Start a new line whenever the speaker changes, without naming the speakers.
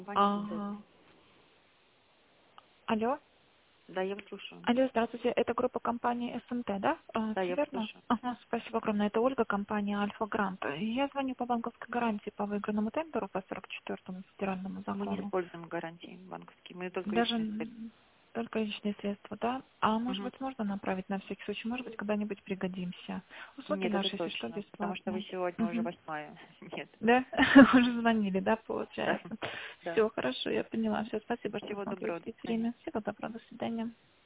Ага. Алло?
Да, я вас слушаю.
Алло, здравствуйте. Это группа компании СМТ, да?
Да,
Все
я вас
верно?
слушаю.
Ага, спасибо огромное. Это Ольга, компания Альфа Грант. Я звоню по банковской гарантии по выигранному тендеру по 44-му федеральному
Мы не
закону.
используем гарантии банковские, мы только
Даже
личные средства.
только личные средства, да? А может
Мгм.
быть, можно направить на всякий случай? Может быть, когда-нибудь пригодимся. Услуги
Нет, это
наши, если что,
точно, потому что вы
бесплатно.
сегодня уже
Мгм.
8. Нет.
Да? Уже звонили, да,
Да,
получается?
да.
Все, хорошо, я поняла. Все, спасибо, что
Всего
смогли
доброго, до
уделить
свидания.
время. Всего доброго, до свидания.